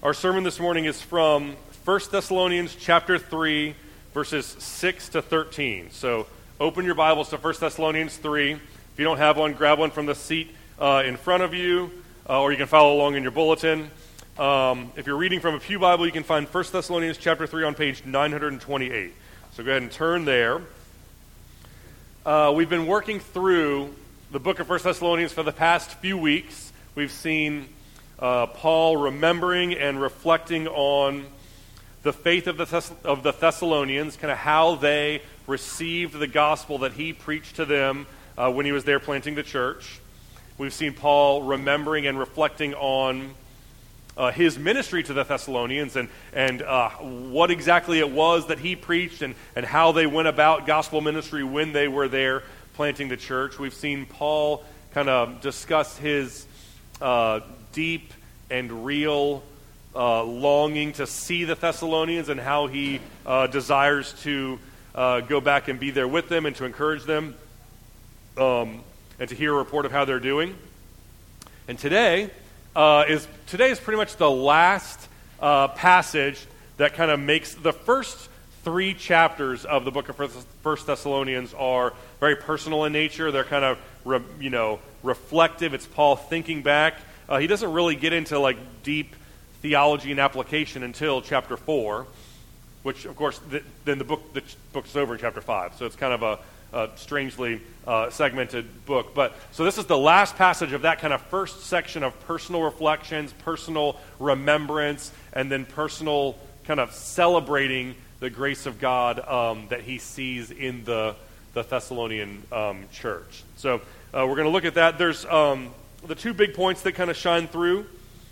Our sermon this morning is from 1 Thessalonians chapter 3, verses 6 to 13. So open your Bibles to 1 Thessalonians 3. If you don't have one, grab one from the seat in front of you, or you can follow along in your bulletin. If you're reading from a Pew Bible, you can find 1 Thessalonians chapter 3 on page 928. So go ahead and turn there. We've been working through the book of 1 Thessalonians for the past few weeks. We've seen Paul remembering and reflecting on the faith of the Thessalonians, kind of how they received the gospel that he preached to them when he was there planting the church. We've seen Paul remembering and reflecting on his ministry to the Thessalonians and what exactly it was that he preached and how they went about gospel ministry when they were there planting the church. We've seen Paul kind of discuss his deep and real longing to see the Thessalonians and how he desires to go back and be there with them and to encourage them and to hear a report of how they're doing. And today is pretty much the last passage that kind of makes the first three chapters of the book of 1 Thessalonians are very personal in nature. They're kind of reflective. It's Paul thinking back. He doesn't really get into like deep theology and application until chapter 4, which of course then the book's over in chapter 5. So it's kind of a strangely segmented book. But so this is the last passage of that kind of first section of personal reflections, personal remembrance, and then personal kind of celebrating the grace of God that he sees in the Thessalonian church. So we're going to look at that. There's the two big points that kind of shine through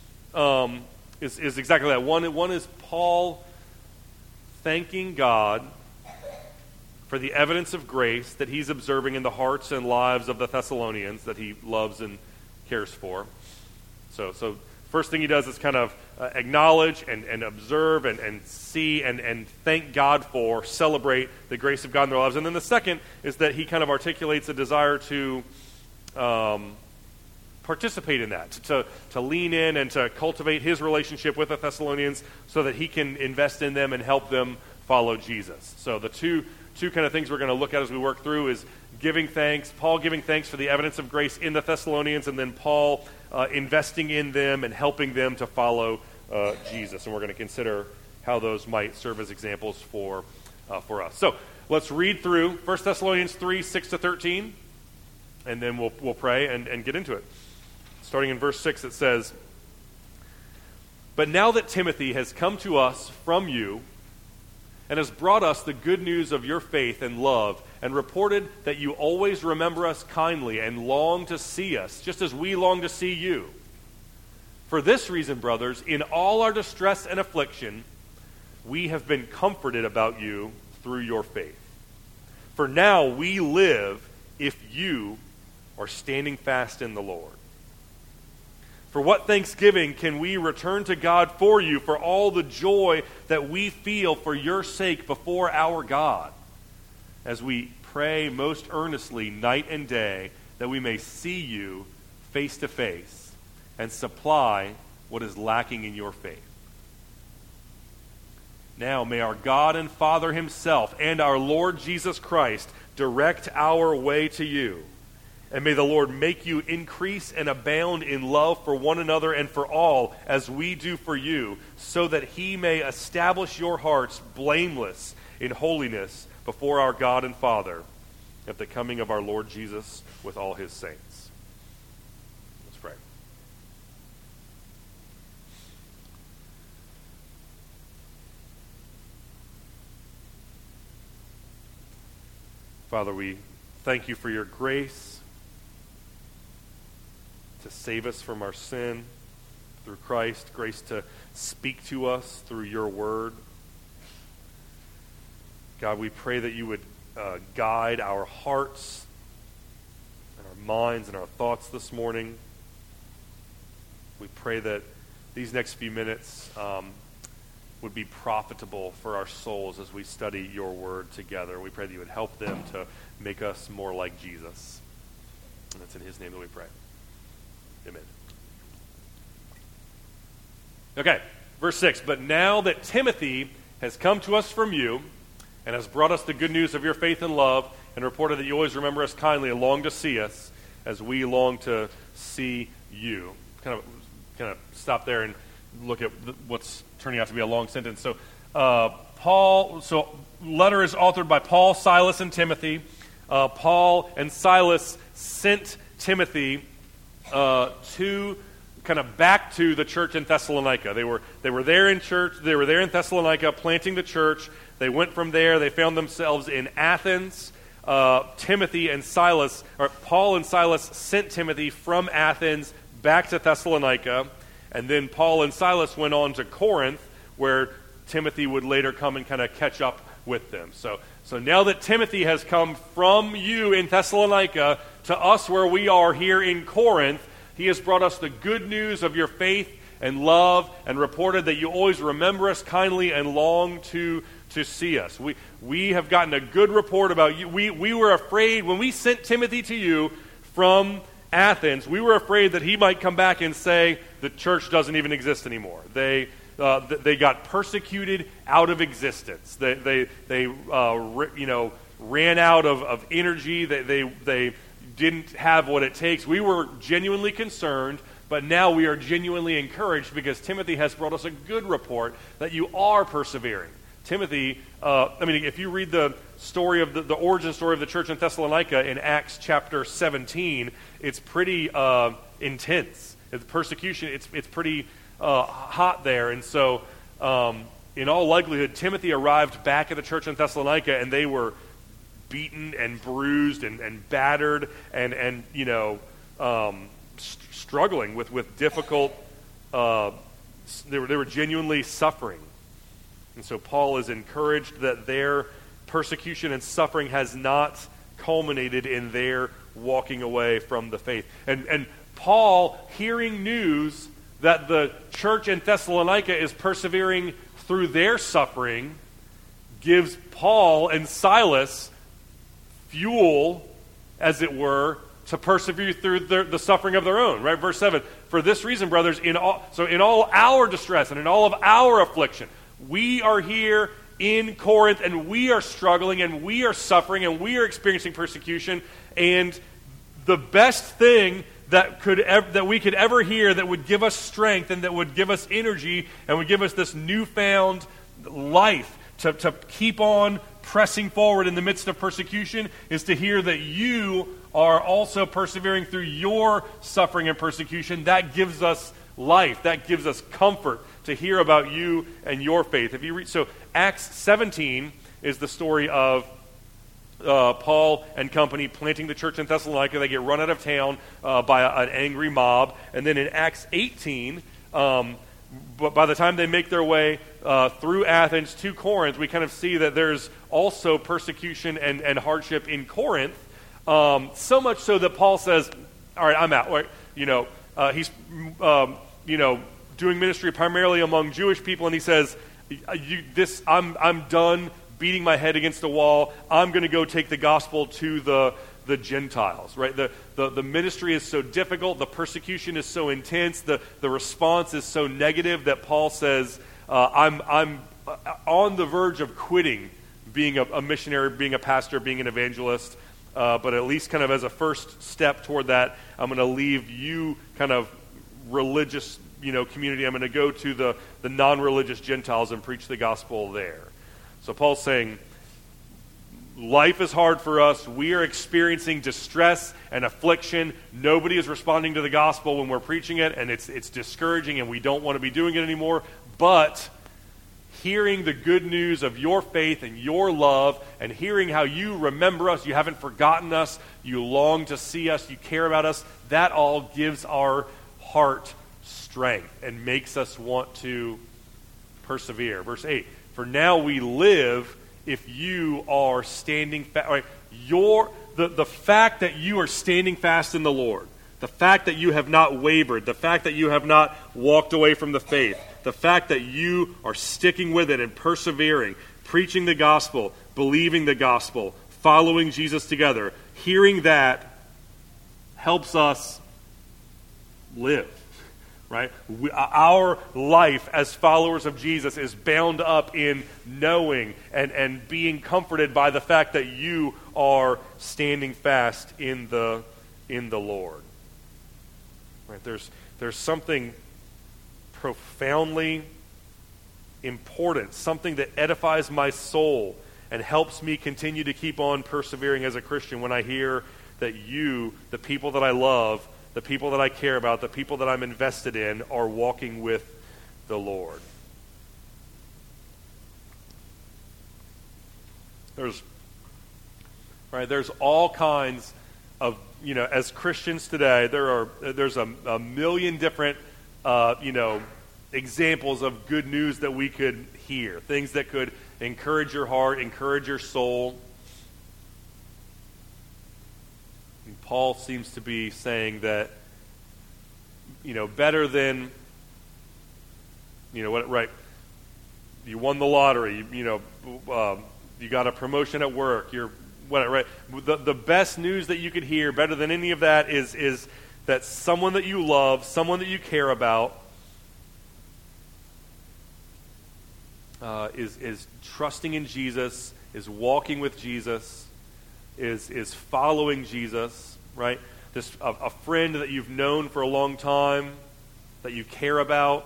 is exactly that. One is Paul thanking God for the evidence of grace that he's observing in the hearts and lives of the Thessalonians that he loves and cares for. So first thing he does is kind of acknowledge and observe and see and thank God for, celebrate the grace of God in their lives. And then the second is that he kind of articulates a desire to participate in that, to lean in and to cultivate his relationship with the Thessalonians so that he can invest in them and help them follow Jesus. So the two kind of things we're going to look at as we work through is giving thanks, Paul giving thanks for the evidence of grace in the Thessalonians, and then Paul investing in them and helping them to follow Jesus. And we're going to consider how those might serve as examples for us. So let's read through 1 Thessalonians 3, 6 to 13, and then we'll pray and get into it. Starting in verse 6, it says, "But now that Timothy has come to us from you and has brought us the good news of your faith and love, and reported that you always remember us kindly and long to see us, just as we long to see you. For this reason, brothers, in all our distress and affliction, we have been comforted about you through your faith. For now we live if you are standing fast in the Lord. For what thanksgiving can we return to God for you for all the joy that we feel for your sake before our God, as we pray most earnestly night and day that we may see you face to face and supply what is lacking in your faith. Now may our God and Father himself and our Lord Jesus Christ direct our way to you. And may the Lord make you increase and abound in love for one another and for all, as we do for you, so that he may establish your hearts blameless in holiness before our God and Father at the coming of our Lord Jesus with all his saints." Let's pray. Father, we thank you for your grace to save us from our sin through Christ, grace to speak to us through your word. God, we pray that you would guide our hearts and our minds and our thoughts this morning. We pray that these next few minutes would be profitable for our souls as we study your word together. We pray that you would help them to make us more like Jesus. And it's in his name that we pray. Amen. Okay, Verse 6, but now that Timothy has come to us from you and has brought us the good news of your faith and love and reported that you always remember us kindly and long to see us as we long to see you. Kind of stop there and look at what's turning out to be a long sentence. So letter is authored by Paul, Silas, and Timothy. Paul and Silas sent Timothy back to the church in Thessalonica. They were there in church. They were there in Thessalonica, planting the church. They went from there. They found themselves in Athens. Paul and Silas sent Timothy from Athens back to Thessalonica, and then Paul and Silas went on to Corinth, where Timothy would later come and kind of catch up with them. So now that Timothy has come from you in Thessalonica to us where we are here in Corinth, he has brought us the good news of your faith and love and reported that you always remember us kindly and long to see us. We have gotten a good report about you. We were afraid when we sent Timothy to you from Athens, we were afraid that he might come back and say the church doesn't even exist anymore. They got persecuted out of existence. They ran out of energy. They didn't have what it takes. We were genuinely concerned, but now we are genuinely encouraged because Timothy has brought us a good report that you are persevering. Timothy, if you read the story of the origin story of the church in Thessalonica in Acts chapter 17, it's pretty intense. The persecution, it's pretty hot there. And so, in all likelihood, Timothy arrived back at the church in Thessalonica, and they were beaten and bruised and battered and struggling with difficult. They were genuinely suffering. And so Paul is encouraged that their persecution and suffering has not culminated in their walking away from the faith. And Paul, hearing news that the church in Thessalonica is persevering through their suffering, gives Paul and Silas fuel, as it were, to persevere through the suffering of their own. Right, verse 7. For this reason, brothers, in all our distress and in all of our affliction, we are here in Corinth, and we are struggling, and we are suffering, and we are experiencing persecution. And the best thing that we could ever hear that would give us strength and that would give us energy and would give us this newfound life to keep on pressing forward in the midst of persecution is to hear that you are also persevering through your suffering and persecution. That gives us life. That gives us comfort to hear about you and your faith. If you read, so Acts 17 is the story of Paul and company planting the church in Thessalonica. They get run out of town by an angry mob. And then in Acts 18, but by the time they make their way through Athens to Corinth, we kind of see that there's also persecution and hardship in Corinth. So much so that Paul says, all right, I'm out. Right? He's doing ministry primarily among Jewish people, and he says, I'm done beating my head against the wall. I'm going to go take the gospel to the Gentiles. Right? The ministry is so difficult. The persecution is so intense. The response is so negative that Paul says, I'm on the verge of quitting being a missionary, being a pastor, being an evangelist. But at least kind of as a first step toward that, I'm going to leave you kind of religious community. I'm going to go to the non-religious Gentiles and preach the gospel there. So Paul's saying, life is hard for us. We are experiencing distress and affliction. Nobody is responding to the gospel when we're preaching it, and it's discouraging, and we don't want to be doing it anymore. But hearing the good news of your faith and your love, and hearing how you remember us, you haven't forgotten us, you long to see us, you care about us, that all gives our heart strength and makes us want to persevere. Verse 8, for now we live if you are standing fast. Right? The fact that you are standing fast in the Lord, the fact that you have not wavered, the fact that you have not walked away from the faith, the fact that you are sticking with it and persevering, preaching the gospel, believing the gospel, following Jesus together, hearing that helps us live. right? Our life as followers of Jesus is bound up in knowing and being comforted by the fact that you are standing fast in the Lord. Right? There's something profoundly important, something that edifies my soul and helps me continue to keep on persevering as a Christian when I hear that you, the people that I love, the people that I care about, the people that I'm invested in, are walking with the Lord. There's all kinds of, as Christians today, there's a million different, examples of good news that we could hear, things that could encourage your heart, encourage your soul. And Paul seems to be saying that, better than, right? You won the lottery, you got a promotion at work, you're whatever, right? The best news that you could hear, better than any of that, is that someone that you love, someone that you care about, is trusting in Jesus, is walking with Jesus, is following Jesus, right? A friend that you've known for a long time, that you care about,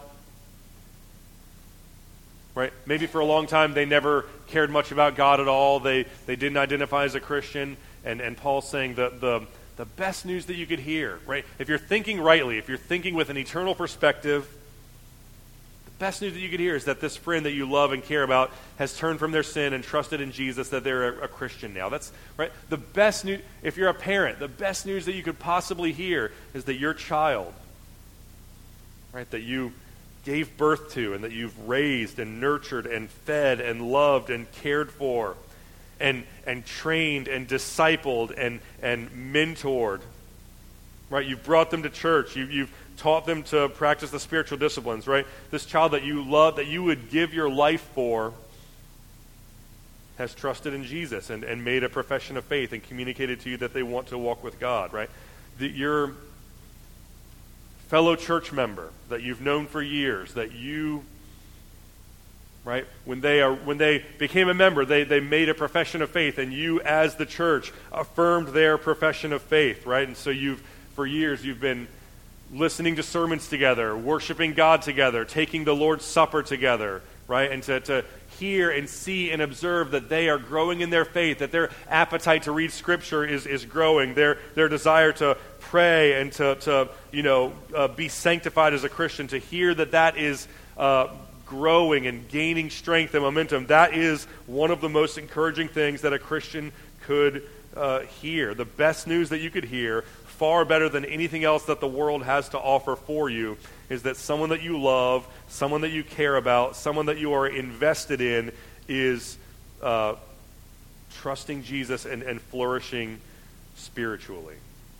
right? Maybe for a long time they never cared much about God at all. They didn't identify as a Christian, and Paul's saying that the best news that you could hear, right? If you're thinking rightly, if you're thinking with an eternal perspective, best news that you could hear is that this friend that you love and care about has turned from their sin and trusted in Jesus, that they're a Christian now. That's right. The best news, if you're a parent, the best news that you could possibly hear is that your child, right, that you gave birth to and that you've raised and nurtured and fed and loved and cared for and trained and discipled and mentored, right? You've brought them to church. You've taught them to practice the spiritual disciplines, right? This child that you love, that you would give your life for, has trusted in Jesus and made a profession of faith and communicated to you that they want to walk with God, right? Your fellow church member that you've known for years, that you, right, when they became a member, they made a profession of faith, and you as the church affirmed their profession of faith, right? And so for years you've been listening to sermons together, worshiping God together, taking the Lord's Supper together, right? And to hear and see and observe that they are growing in their faith, that their appetite to read Scripture is growing, their desire to pray and to be sanctified as a Christian, to hear that is growing and gaining strength and momentum. That is one of the most encouraging things that a Christian could hear. The best news that you could hear, far better than anything else that the world has to offer for you, is that someone that you love, someone that you care about, someone that you are invested in is trusting Jesus and flourishing spiritually.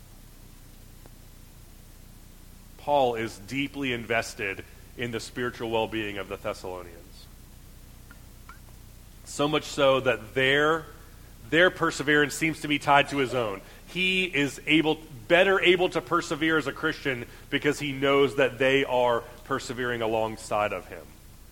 Paul is deeply invested in the spiritual well-being of the Thessalonians. So much so that their perseverance seems to be tied to his own. He is better able to persevere as a Christian because he knows that they are persevering alongside of him.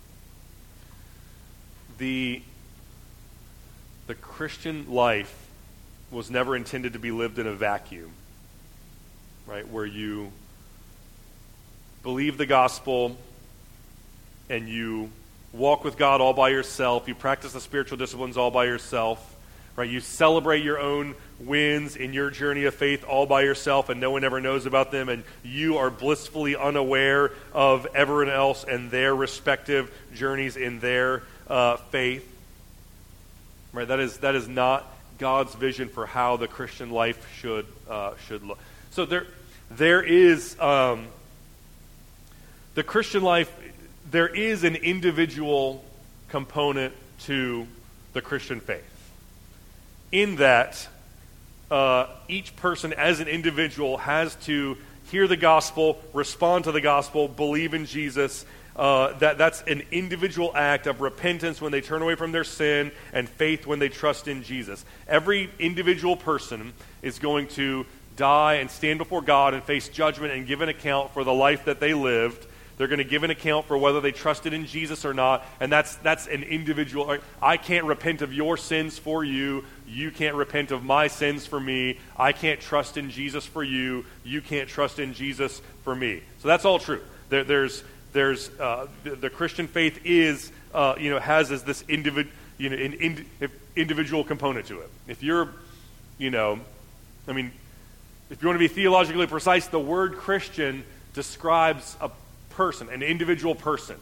The Christian life was never intended to be lived in a vacuum, right? Where you believe the gospel and you walk with God all by yourself, you practice the spiritual disciplines all by yourself, right? You celebrate your own wins in your journey of faith all by yourself, and no one ever knows about them, and you are blissfully unaware of everyone else and their respective journeys in their faith. Right? That is not God's vision for how the Christian life should look. So there is the Christian life. There is an individual component to the Christian faith, in that each person as an individual has to hear the gospel, respond to the gospel, believe in Jesus. That's an individual act of repentance when they turn away from their sin, and faith when they trust in Jesus. Every individual person is going to die and stand before God and face judgment and give an account for the life that they lived. They're going to give an account for whether they trusted in Jesus or not, and that's an individual. I can't repent of your sins for you. You can't repent of my sins for me. I can't trust in Jesus for you. You can't trust in Jesus for me. So that's all true. The Christian faith is has this individual component to it. If you're, if you want to be theologically precise, the word Christian describes a person, an individual person.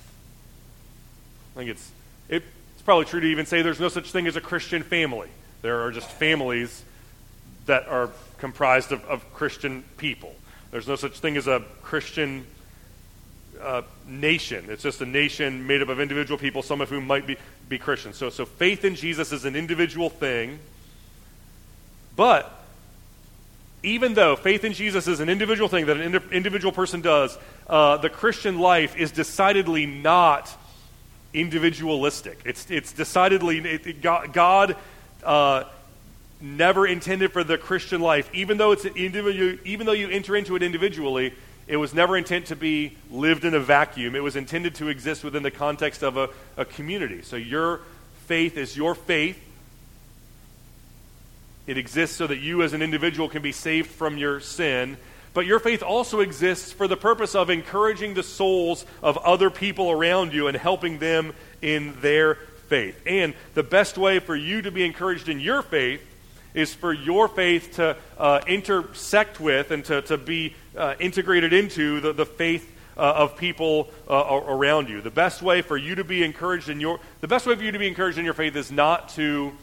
I think it's probably true to even say there's no such thing as a Christian family. There are just families that are comprised of Christian people. There's no such thing as a Christian nation. It's just a nation made up of individual people, some of whom might be Christians. So faith in Jesus is an individual thing, but even though faith in Jesus is an individual thing that an individual person does, the Christian life is decidedly not individualistic. It's decidedly God never intended for the Christian life, even though it's even though you enter into it individually, it was never intended to be lived in a vacuum. It was intended to exist within the context of a community. So your faith is your faith. It exists so that you as an individual can be saved from your sin. But your faith also exists for the purpose of encouraging the souls of other people around you and helping them in their faith. And the best way for you to be encouraged in your faith is for your faith to intersect with and to be integrated into the faith of people around you. The best way for you to be encouraged in your faith is not to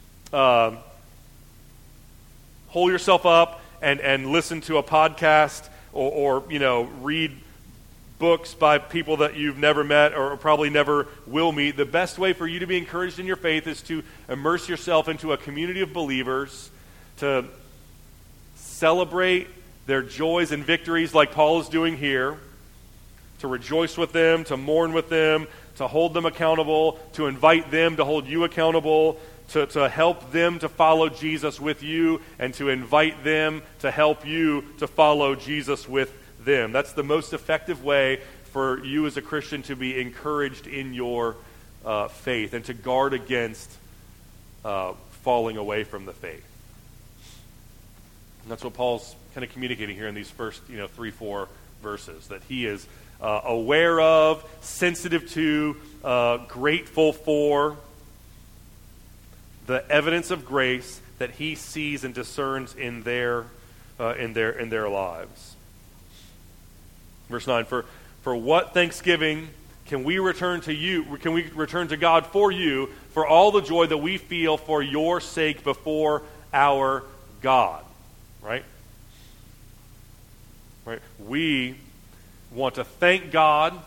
hold yourself up and listen to a podcast or read books by people that you've never met or probably never will meet. The best way for you to be encouraged in your faith is to immerse yourself into a community of believers, to celebrate their joys and victories like Paul is doing here, to rejoice with them, to mourn with them, to hold them accountable, to invite them to hold you accountable, to help them to follow Jesus with you, and to invite them to help you to follow Jesus with them. That's the most effective way for you as a Christian to be encouraged in your faith and to guard against falling away from the faith. And that's what Paul's kind of communicating here in these first 3-4 verses, that he is aware of, sensitive to, grateful for the evidence of grace that he sees and discerns in their lives. Verse 9, for what thanksgiving can we return to you? Can we return to God for you for all the joy that we feel for your sake before our God? Right? We want to thank God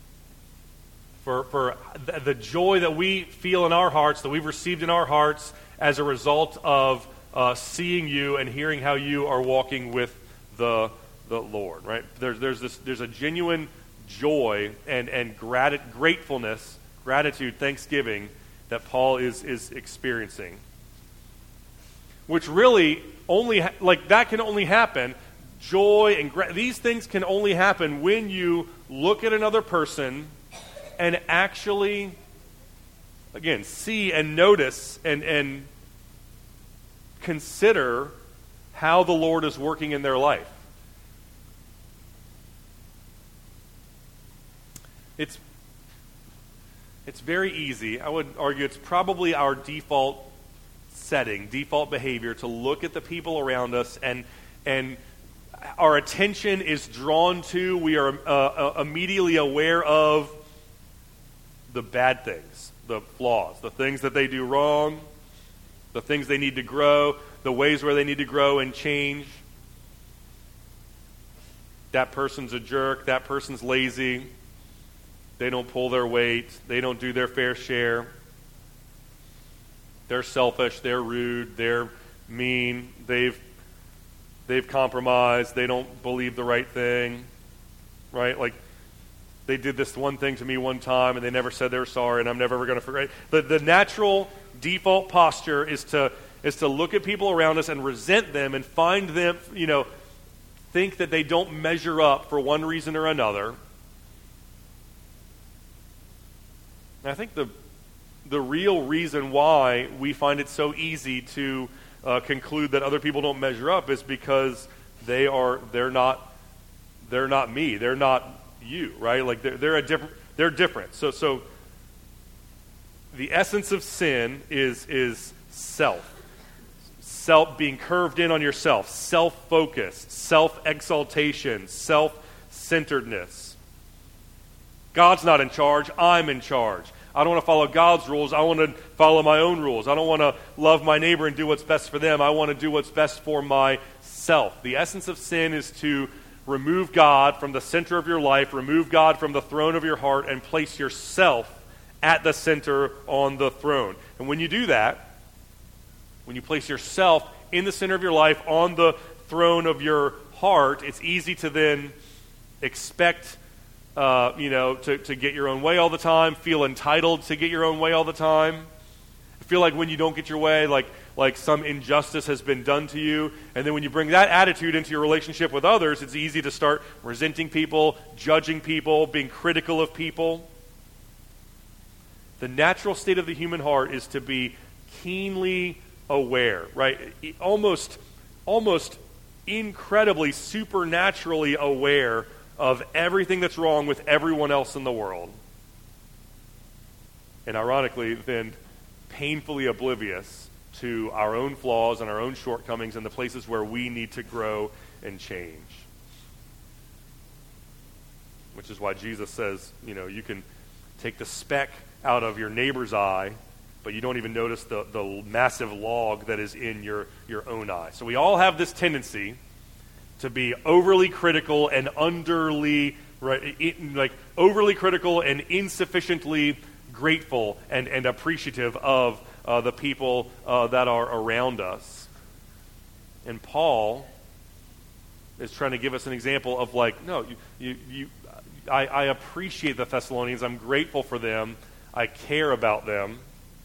for the joy that we feel in our hearts, that we've received in our hearts as a result of seeing you and hearing how you are walking with the Lord. Right? There's a genuine joy and gratefulness, gratitude, thanksgiving that Paul is experiencing, which really that can only happen. Joy and these things can only happen when you look at another person and actually, again, see and notice and consider how the Lord is working in their life. It's very easy. I would argue it's probably our default setting, default behavior to look at the people around us and our attention is drawn to, we are immediately aware of the bad things, the flaws, the things that they do wrong, the things they need to grow, the ways where they need to grow and change. That person's a jerk, that person's lazy, they don't pull their weight, they don't do their fair share, they're selfish, they're rude, they're mean, they've compromised, they don't believe the right thing, right? Like, they did this one thing to me one time and they never said they were sorry and I'm never ever going to forget. The natural default posture is to is to look at people around us and resent them and find them, think that they don't measure up for one reason or another. And I think the real reason why we find it so easy to conclude that other people don't measure up is because they're not me, they're not you, right? Like they're different. So the essence of sin is self being curved in on yourself, self-focused, self-exaltation, self-centeredness. God's not in charge, I'm in charge. I don't want to follow God's rules, I want to follow my own rules. I don't want to love my neighbor and do what's best for them, I want to do what's best for myself. The essence of sin is to remove God from the center of your life, remove God from the throne of your heart, and place yourself at the center on the throne. And when you do that, when you place yourself in the center of your life on the throne of your heart, it's easy to then expect to get your own way all the time, feel entitled to get your own way all the time. Feel like when you don't get your way, like some injustice has been done to you. And then when you bring that attitude into your relationship with others, it's easy to start resenting people, judging people, being critical of people. The natural state of the human heart is to be keenly aware, right? Almost incredibly, supernaturally aware of everything that's wrong with everyone else in the world. And ironically, then painfully oblivious to our own flaws and our own shortcomings and the places where we need to grow and change. Which is why Jesus says, you can take the speck out of your neighbor's eye, but you don't even notice the massive log that is in your own eye. So we all have this tendency to be overly critical and overly critical and insufficiently grateful and appreciative of the people that are around us. And Paul is trying to give us an example of I appreciate the Thessalonians. I'm grateful for them. I care about them.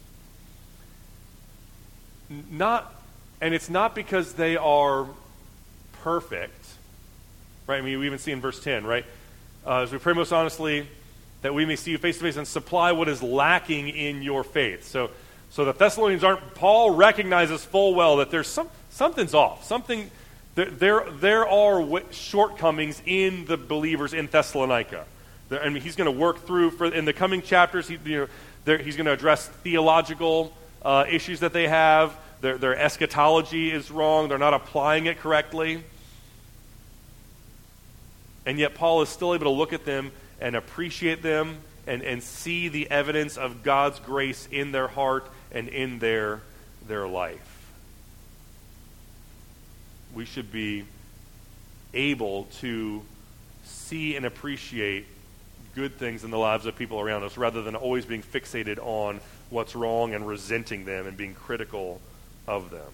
And it's not because they are perfect, right? I mean, we even see in verse 10, right? As we pray most honestly, that we may see you face to face and supply what is lacking in your faith. So the Thessalonians Paul recognizes full well that there's something's off. There are shortcomings in the believers in Thessalonica. He's going to work through, in the coming chapters, he's going to address theological issues that they have. Their eschatology is wrong. They're not applying it correctly. And yet Paul is still able to look at them and appreciate them and see the evidence of God's grace in their heart and in their life. We should be able to see and appreciate good things in the lives of people around us rather than always being fixated on what's wrong and resenting them and being critical of them.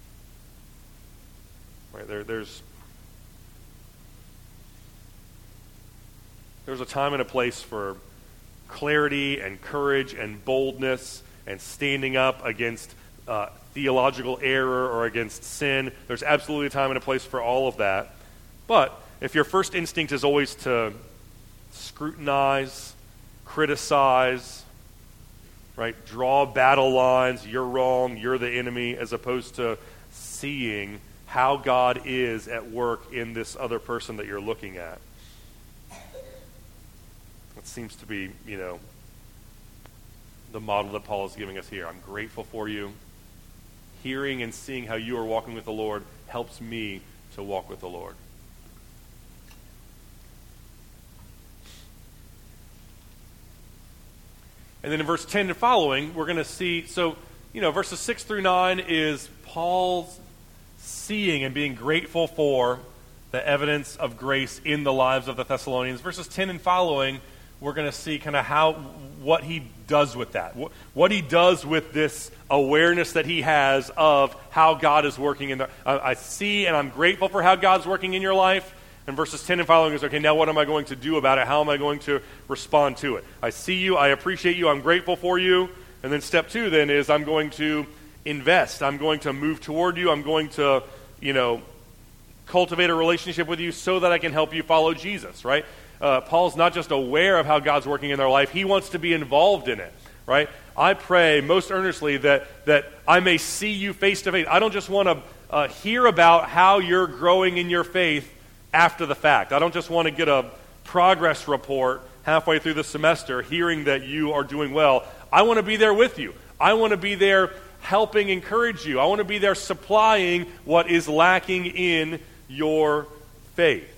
Right, there's a time and a place for clarity and courage and boldness and standing up against theological error or against sin. There's absolutely a time and a place for all of that. But if your first instinct is always to scrutinize, criticize, right, draw battle lines, you're wrong, you're the enemy, as opposed to seeing how God is at work in this other person that you're looking at. That seems to be, the model that Paul is giving us here. I'm grateful for you. Hearing and seeing how you are walking with the Lord helps me to walk with the Lord. And then in verse 10 and following, we're going to see, verses 6 through 9 is Paul's seeing and being grateful for the evidence of grace in the lives of the Thessalonians. Verses 10 and following, we're going to see kind of what he does with that. What he does with this awareness that he has of how God is working in I see and I'm grateful for how God's working in your life. And verses 10 and following is, okay, now what am I going to do about it? How am I going to respond to it? I see you, I appreciate you, I'm grateful for you. And then step 2 then is I'm going to invest. I'm going to move toward you. I'm going to, cultivate a relationship with you so that I can help you follow Jesus, right? Paul's not just aware of how God's working in their life. He wants to be involved in it, right? I pray most earnestly that I may see you face to face. I don't just want to hear about how you're growing in your faith after the fact. I don't just want to get a progress report halfway through the semester hearing that you are doing well. I want to be there with you. I want to be there helping encourage you. I want to be there supplying what is lacking in your faith.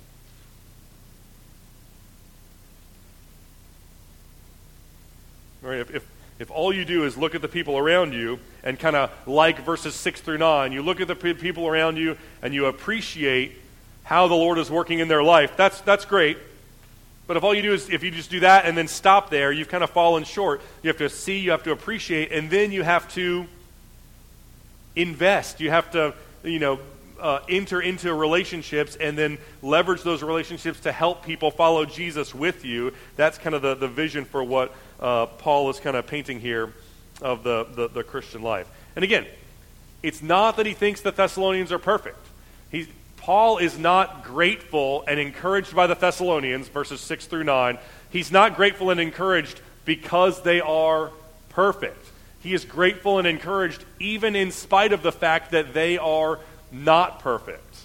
Right? If all you do is look at the people around you and kind of like verses 6 through 9, you look at the people around you and you appreciate how the Lord is working in their life, that's great. But if all you do is, if you just do that and then stop there, you've kind of fallen short. You have to see, you have to appreciate, and then you have to invest. You have to, enter into relationships and then leverage those relationships to help people follow Jesus with you. That's kind of the vision for what Paul is kind of painting here of the Christian life. And again, it's not that he thinks the Thessalonians are perfect. Paul is not grateful and encouraged by the Thessalonians, verses 6 through 9. He's not grateful and encouraged because they are perfect. He is grateful and encouraged even in spite of the fact that they are not perfect,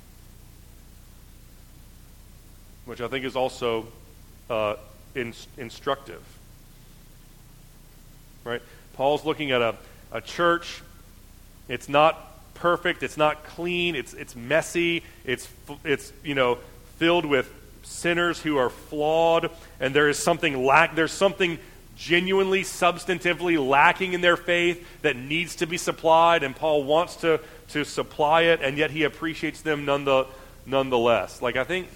which I think is also instructive. Right? Paul's looking at a church. It's not perfect. It's not clean. It's messy. It's filled with sinners who are flawed, and there is something There's something genuinely, substantively lacking in their faith that needs to be supplied, and Paul wants to supply it, and yet he appreciates them nonetheless. Like, I think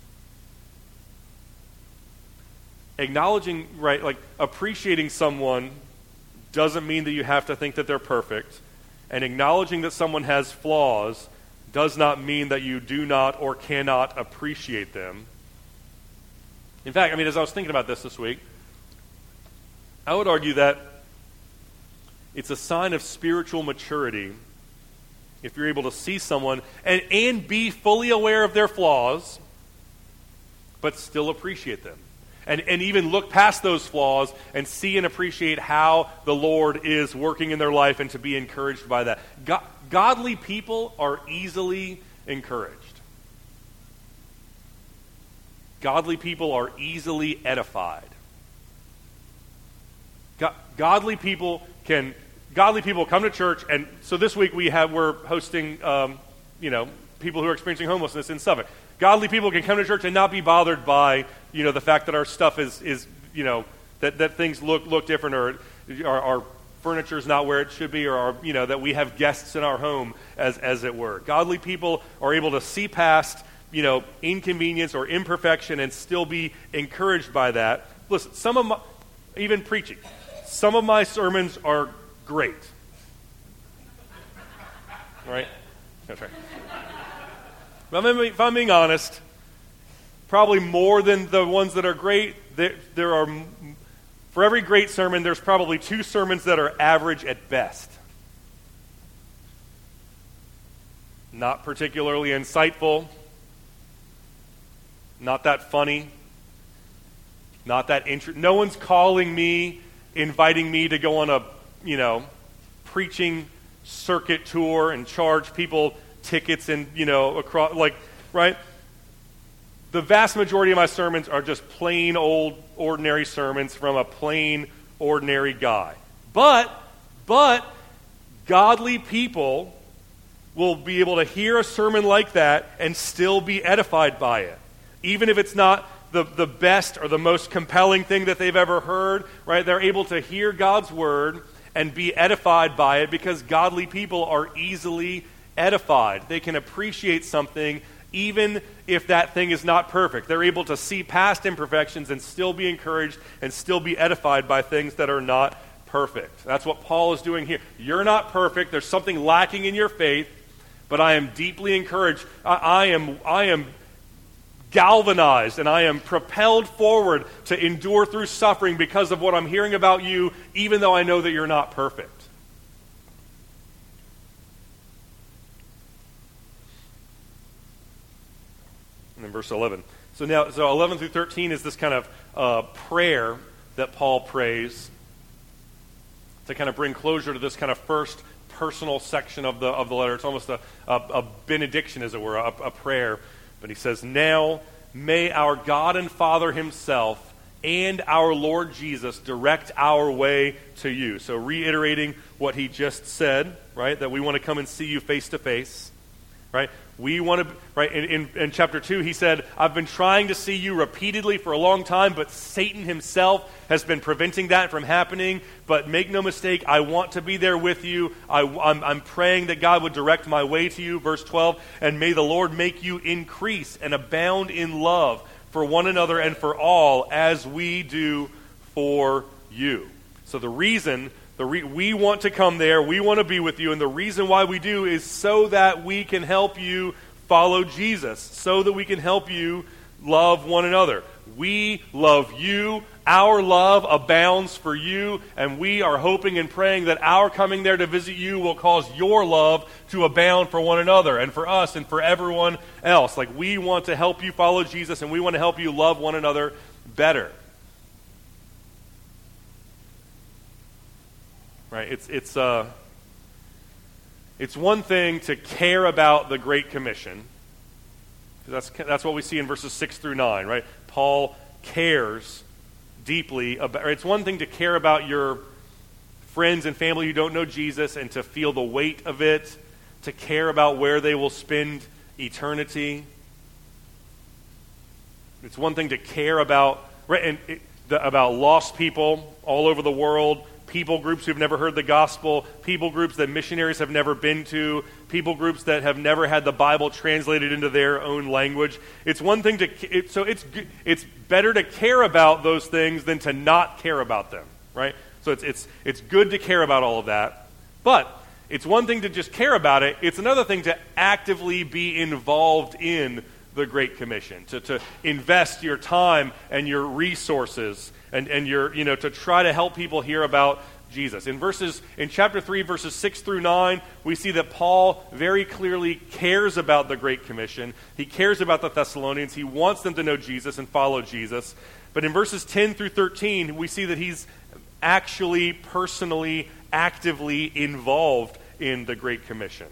acknowledging, right, like appreciating someone doesn't mean that you have to think that they're perfect. And acknowledging that someone has flaws does not mean that you do not or cannot appreciate them. In fact, as I was thinking about this week, I would argue that it's a sign of spiritual maturity if you're able to see someone and be fully aware of their flaws, but still appreciate them. And even look past those flaws and see and appreciate how the Lord is working in their life and to be encouraged by that. Godly people are easily encouraged. Godly people are easily edified. Godly people come to church, and so this week we're hosting people who are experiencing homelessness in Suffolk. Godly people can come to church and not be bothered by the fact that our stuff is that things look different, or our furniture is not where it should be, or that we have guests in our home as it were. Godly people are able to see past inconvenience or imperfection and still be encouraged by that. Listen, even preaching, some of my sermons are great. All right? That's right. If I'm being honest, probably more than the ones that are great, there are, for every great sermon, there's probably 2 sermons that are average at best. Not particularly insightful, not that funny, not that interesting. No one's calling me, inviting me to go on a, preaching circuit tour and charge people tickets and, across, right? The vast majority of my sermons are just plain old ordinary sermons from a plain ordinary guy. But godly people will be able to hear a sermon like that and still be edified by it. Even if it's not the best or the most compelling thing that they've ever heard, right? They're able to hear God's word and be edified by it because godly people are easily edified. They can appreciate something even if that thing is not perfect. They're able to see past imperfections and still be encouraged and still be edified by things that are not perfect. That's what Paul is doing here. You're not perfect. There's something lacking in your faith, but I am deeply encouraged. I am galvanized and I am propelled forward to endure through suffering because of what I'm hearing about you, even though I know that you're not perfect. verse 11. So 11 through 13 is this kind of prayer that Paul prays to kind of bring closure to this kind of first personal section of the letter. It's almost a benediction, as it were, a prayer. But he says, "Now may our God and Father himself and our Lord Jesus direct our way to you." So reiterating what he just said, right? That we want to come and see you face to face, right? We want to, right? In chapter 2, he said, "I've been trying to see you repeatedly for a long time, but Satan himself has been preventing that from happening. But make no mistake, I want to be there with you. I'm praying that God would direct my way to you." Verse 12, "And may the Lord make you increase and abound in love for one another and for all, as we do for you." So the reason we want to come there, we want to be with you, and the reason why we do is so that we can help you follow Jesus, so that we can help you love one another. We love you. Our love abounds for you, and we are hoping and praying that our coming there to visit you will cause your love to abound for one another and for us and for everyone else. Like, we want to help you follow Jesus, and we want to help you love one another better. Right? It's one thing to care about the Great Commission. That's what we see in verses 6 through 9, right? Paul cares deeply about. It's one thing to care about your friends and family who don't know Jesus and to feel the weight of it, to care about where they will spend eternity. It's one thing to care about, right, about lost people all over the world, people groups who've never heard the gospel, people groups that missionaries have never been to, people groups that have never had the Bible translated into their own language. It's one thing it's better to care about those things than to not care about them, right? So it's good to care about all of that, but it's one thing to just care about it. It's another thing to actively be involved in the Great Commission, to invest your time and your resources and your, to try to help people hear about Jesus. In chapter 3, verses 6 through 9, we see that Paul very clearly cares about the Great Commission. He cares about the Thessalonians. He wants them to know Jesus and follow Jesus. But in verses 10 through 13, we see that he's actually, personally, actively involved in the Great Commission.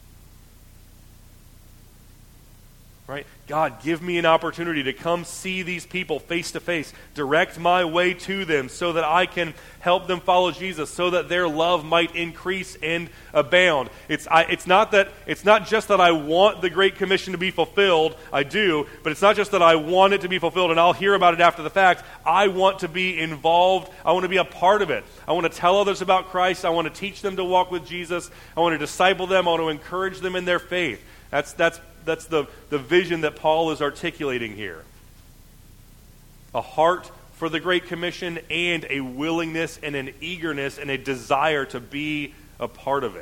Right? God, give me an opportunity to come see these people face to face. Direct my way to them so that I can help them follow Jesus, so that their love might increase and abound. It's not just that I want the Great Commission to be fulfilled. I do, but it's not just that I want it to be fulfilled and I'll hear about it after the fact. I want to be involved. I want to be a part of it. I want to tell others about Christ. I want to teach them to walk with Jesus. I want to disciple them. I want to encourage them in their faith. That's the vision that Paul is articulating here. A heart for the Great Commission and a willingness and an eagerness and a desire to be a part of it.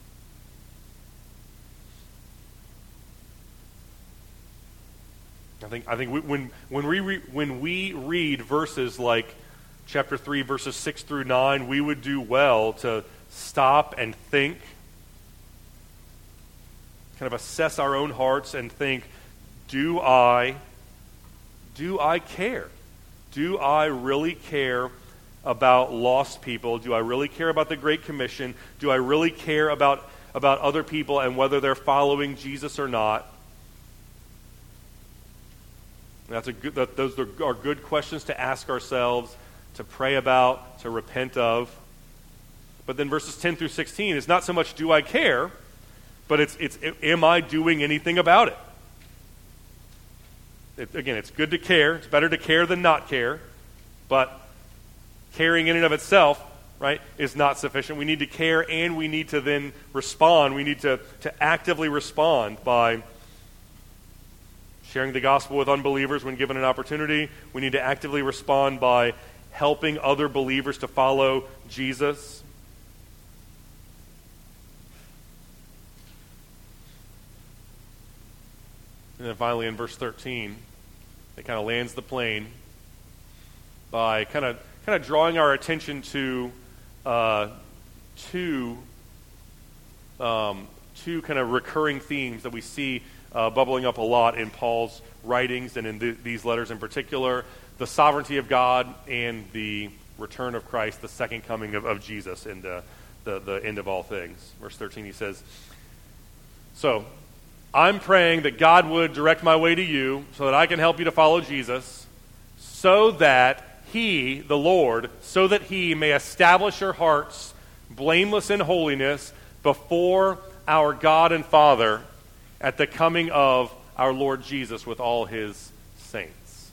I think when we read verses like chapter 3, verses 6 through 9, we would do well to stop and think, kind of assess our own hearts and think, do I care? Do I really care about lost people? Do I really care about the Great Commission? Do I really care about other people and whether they're following Jesus or not? Those are good questions to ask ourselves, to pray about, to repent of. But then verses 10 through 16 is not so much do I care, but it's am I doing anything about it? Again, it's good to care. It's better to care than not care. But caring in and of itself, right, is not sufficient. We need to care and we need to then respond. We need to actively respond by sharing the gospel with unbelievers when given an opportunity. We need to actively respond by helping other believers to follow Jesus. And then finally in verse 13, it kind of lands the plane by kind of drawing our attention to two kind of recurring themes that we see bubbling up a lot in Paul's writings and in these letters in particular, the sovereignty of God and the return of Christ, the second coming of Jesus, and the end of all things. Verse 13, he says, so, I'm praying that God would direct my way to you so that I can help you to follow Jesus, so that He, the Lord, so that He may establish your hearts blameless in holiness before our God and Father at the coming of our Lord Jesus with all His saints.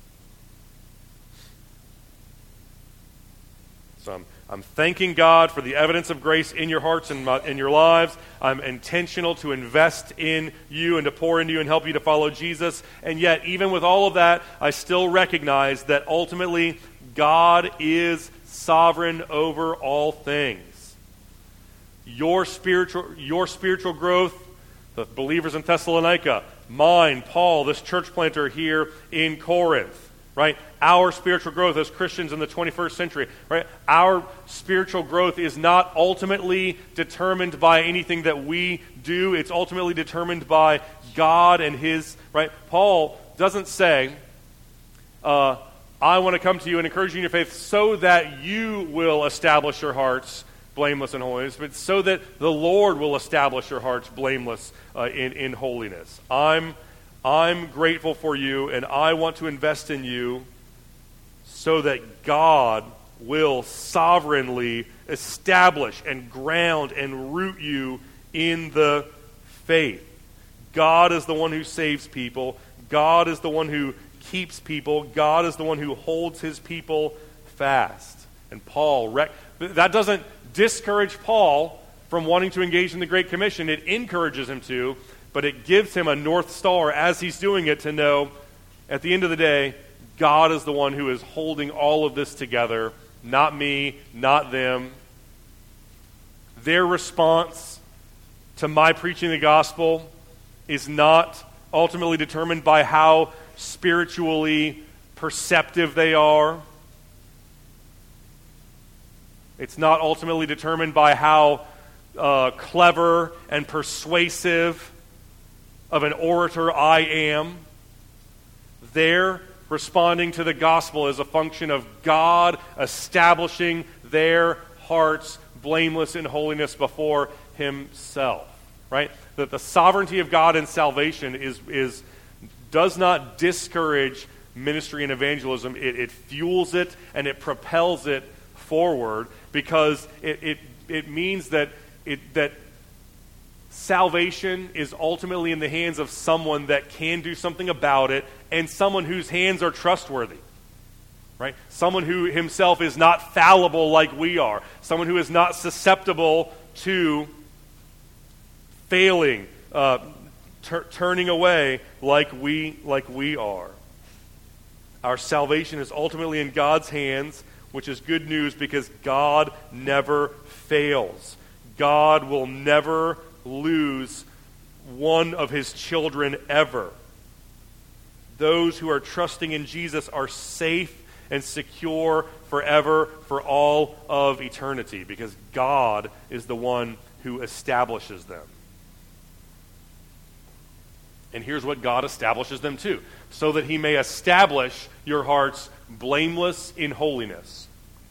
So I'm thanking God for the evidence of grace in your hearts and in your lives. I'm intentional to invest in you and to pour into you and help you to follow Jesus. And yet, even with all of that, I still recognize that ultimately God is sovereign over all things. Your spiritual growth, the believers in Thessalonica, mine, Paul, this church planter here in Corinth, right? Our spiritual growth as Christians in the 21st century, right? Our spiritual growth is not ultimately determined by anything that we do. It's ultimately determined by God and His, right? Paul doesn't say, I want to come to you and encourage you in your faith so that you will establish your hearts blameless in holiness, but so that the Lord will establish your hearts blameless in holiness. I'm grateful for you, and I want to invest in you so that God will sovereignly establish and ground and root you in the faith. God is the one who saves people. God is the one who keeps people. God is the one who holds His people fast. And Paul, that doesn't discourage Paul from wanting to engage in the Great Commission. It encourages him to, but it gives him a North Star as he's doing it to know, at the end of the day, God is the one who is holding all of this together, not me, not them. Their response to my preaching the gospel is not ultimately determined by how spiritually perceptive they are. It's not ultimately determined by how clever and persuasive of an orator I am. Their responding to the gospel is a function of God establishing their hearts blameless in holiness before Himself. Right? That the sovereignty of God in salvation does not discourage ministry and evangelism. It fuels it and it propels it forward, because it means that salvation is ultimately in the hands of someone that can do something about it, and someone whose hands are trustworthy. Right? Someone who himself is not fallible like we are. Someone who is not susceptible to failing, turning away like we are. Our salvation is ultimately in God's hands, which is good news because God never fails. God will never lose one of His children ever. Those who are trusting in Jesus are safe and secure forever for all of eternity because God is the one who establishes them. And here's what God establishes them to, so that He may establish your hearts blameless in holiness.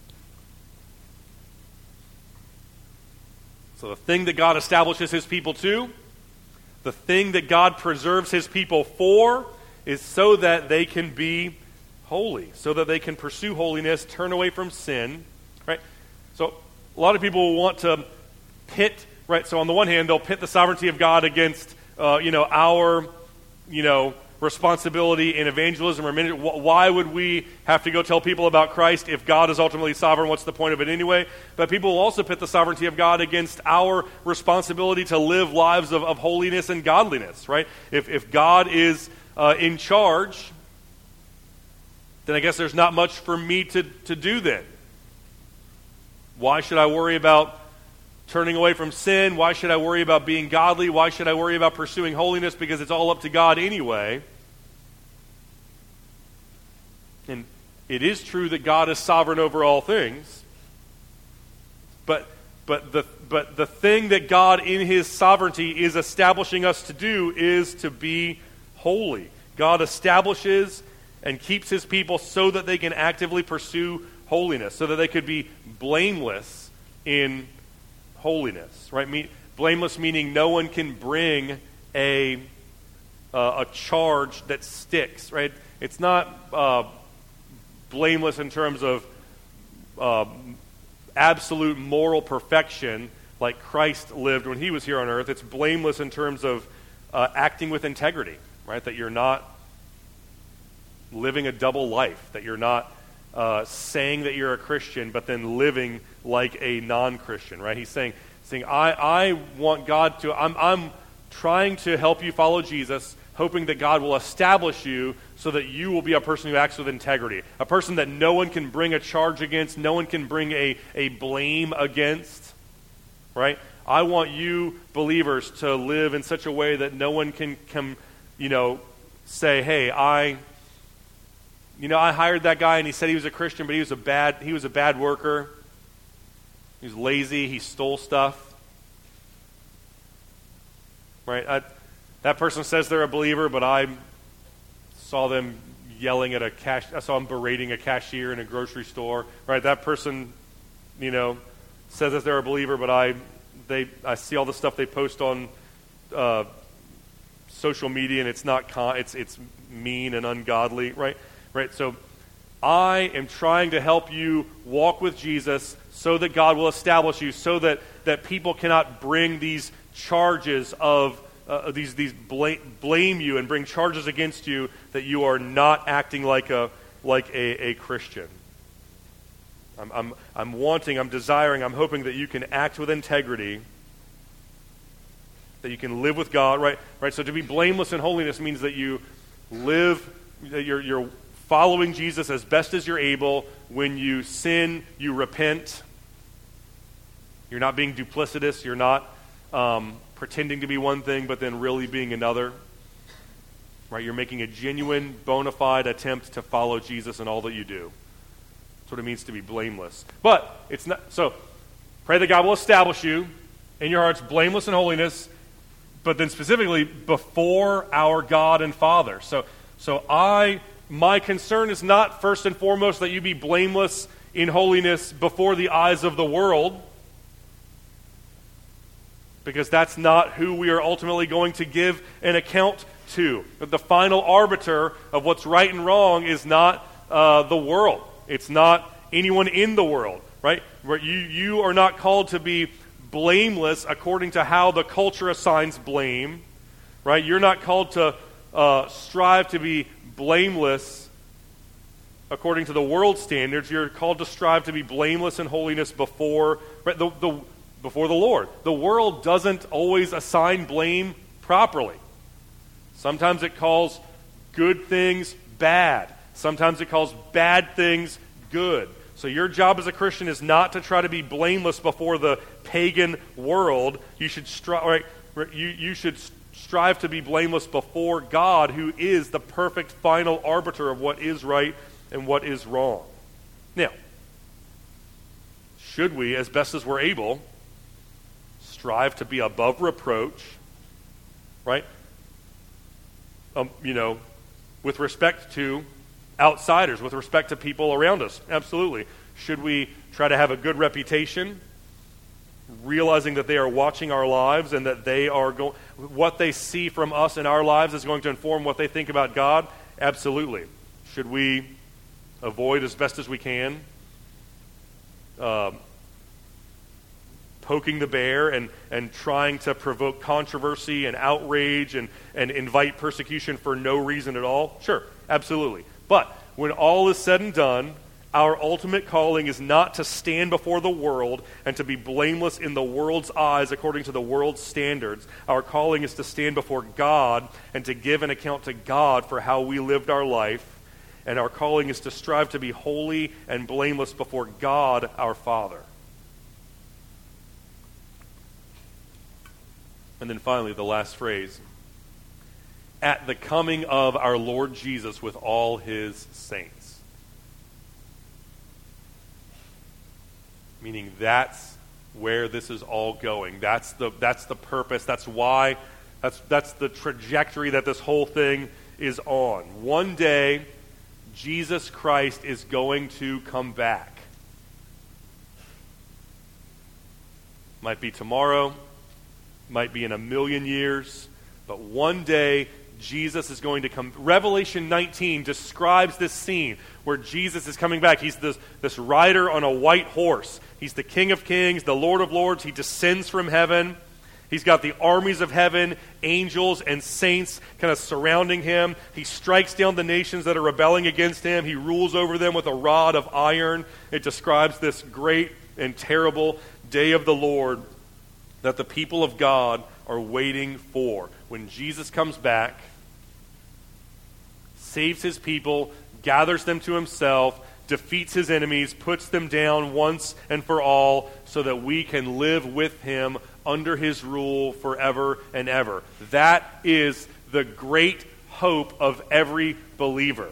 So the thing that God establishes His people to, the thing that God preserves His people for, is so that they can be holy, so that they can pursue holiness, turn away from sin, right? So a lot of people want to pit, right? So on the one hand, they'll pit the sovereignty of God against, our, responsibility in evangelism or ministry. Why would we have to go tell people about Christ if God is ultimately sovereign? What's the point of it anyway? But people will also pit the sovereignty of God against our responsibility to live lives of holiness and godliness, right? If God is in charge, then I guess there's not much for me to do then. Why should I worry about turning away from sin? Why should I worry about being godly? Why should I worry about pursuing holiness? Because it's all up to God anyway. And it is true that God is sovereign over all things. But But the thing that God in his sovereignty is establishing us to do is to be holy. God establishes and keeps his people so that they can actively pursue holiness, so that they could be blameless in holiness, right? Blameless meaning no one can bring a charge that sticks, right? It's not blameless in terms of absolute moral perfection like Christ lived when he was here on earth. It's blameless in terms of acting with integrity, right? That you're not living a double life, that you're not saying that you're a Christian but then living like a non-Christian, right? He's saying I want God to, I'm trying to help you follow Jesus, hoping that God will establish you so that you will be a person who acts with integrity, a person that no one can bring a charge against, no one can bring a blame against, right? I want you believers to live in such a way that no one can come, say, hey, I hired that guy and he said he was a Christian, but he was a bad worker. He was lazy. He stole stuff. Right? That person says they're a believer, but I saw them yelling at I saw them berating a cashier in a grocery store. Right? That person, says that they're a believer, but I see all the stuff they post on social media, and it's not it's mean and ungodly. Right? Right? So I am trying to help you walk with Jesus so that God will establish you, so that people cannot bring these charges of blame you and bring charges against you that you are not acting like a Christian. I'm desiring, I'm hoping that you can act with integrity, that you can live with God, right? Right. So to be blameless in holiness means that you live, that you're following Jesus as best as you're able. When you sin, you repent. You're not being duplicitous. You're not pretending to be one thing but then really being another. Right? You're making a genuine, bona fide attempt to follow Jesus in all that you do. That's what it means to be blameless. But it's not. So pray that God will establish you in your hearts blameless in holiness, but then specifically before our God and Father. So my concern is not first and foremost that you be blameless in holiness before the eyes of the world, because that's not who we are ultimately going to give an account to. But the final arbiter of what's right and wrong is not the world. It's not anyone in the world, right? You are not called to be blameless according to how the culture assigns blame, right? You're not called to strive to be blameless according to the world's standards. You're called to strive to be blameless in holiness before before the Lord. The world doesn't always assign blame properly. Sometimes it calls good things bad. Sometimes it calls bad things good. So your job as a Christian is not to try to be blameless before the pagan world. You should you should strive to be blameless before God, who is the perfect final arbiter of what is right and what is wrong. Now, should we, as best as we're able, strive to be above reproach, right? With respect to outsiders, with respect to people around us? Absolutely. Should we try to have a good reputation, realizing that they are watching our lives and that they are what they see from us in our lives is going to inform what they think about God? Absolutely. Should we avoid as best as we can poking the bear and trying to provoke controversy and outrage and invite persecution for no reason at all? Sure, absolutely. But when all is said and done, our ultimate calling is not to stand before the world and to be blameless in the world's eyes according to the world's standards. Our calling is to stand before God and to give an account to God for how we lived our life. And our calling is to strive to be holy and blameless before God, our Father. And then finally, the last phrase. At the coming of our Lord Jesus with all his saints. Meaning that's where this is all going. That's the purpose. That's why. That's the trajectory that this whole thing is on. One day, Jesus Christ is going to come back. Might be tomorrow, might be in 1,000,000 years, but one day Jesus is going to come. Revelation 19 describes this scene where Jesus is coming back. He's this rider on a white horse. He's the King of Kings, the Lord of Lords. He descends from heaven. He's got the armies of heaven, angels and saints kind of surrounding him. He strikes down the nations that are rebelling against him. He rules over them with a rod of iron. It describes this great and terrible day of the Lord that the people of God are waiting for. When Jesus comes back, saves his people, gathers them to himself, defeats his enemies, puts them down once and for all, so that we can live with him under his rule forever and ever. That is the great hope of every believer.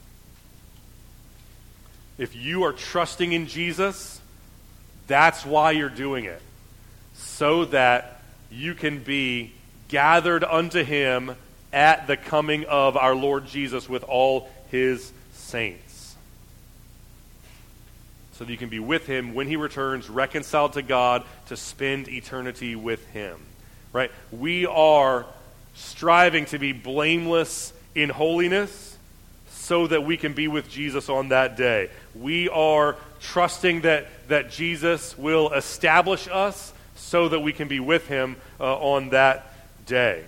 If you are trusting in Jesus, that's why you're doing it. So that you can be gathered unto him at the coming of our Lord Jesus with all his saints. So that you can be with him when he returns, reconciled to God, to spend eternity with him. Right? We are striving to be blameless in holiness so that we can be with Jesus on that day. We are trusting that Jesus will establish us so that we can be with him on that day.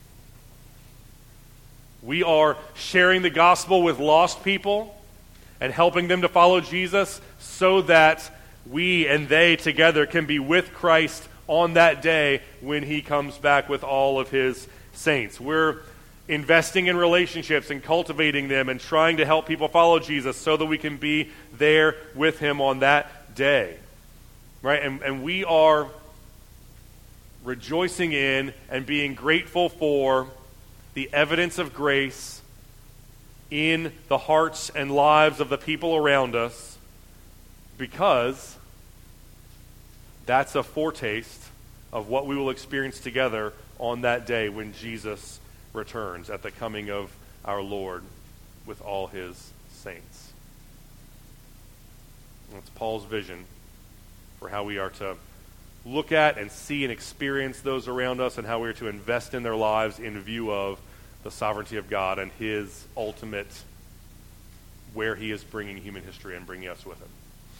We are sharing the gospel with lost people and helping them to follow Jesus so that we and they together can be with Christ on that day when he comes back with all of his saints. We're investing in relationships and cultivating them and trying to help people follow Jesus so that we can be there with him on that day. Right? And we are rejoicing in and being grateful for the evidence of grace in the hearts and lives of the people around us, because that's a foretaste of what we will experience together on that day when Jesus returns at the coming of our Lord with all his saints. That's Paul's vision for how we are to look at and see and experience those around us, and how we are to invest in their lives in view of the sovereignty of God and his ultimate, where he is bringing human history and bringing us with him.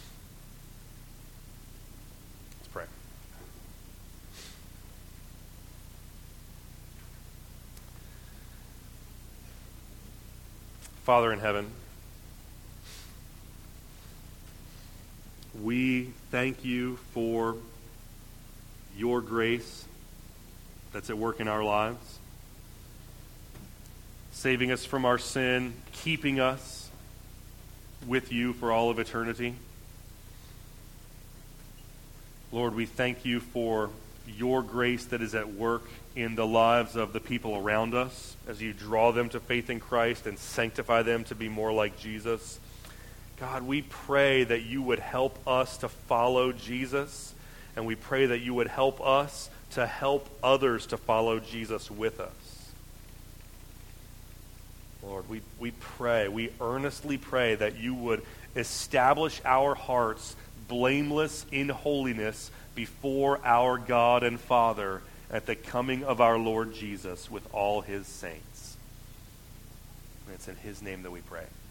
Let's pray. Father in heaven, we thank you for your grace that's at work in our lives, saving us from our sin, keeping us with you for all of eternity. Lord, we thank you for your grace that is at work in the lives of the people around us as you draw them to faith in Christ and sanctify them to be more like Jesus. God, we pray that you would help us to follow Jesus, and we pray that you would help us to help others to follow Jesus with us. Lord, we pray, we earnestly pray that you would establish our hearts blameless in holiness before our God and Father at the coming of our Lord Jesus with all his saints. And it's in his name that we pray.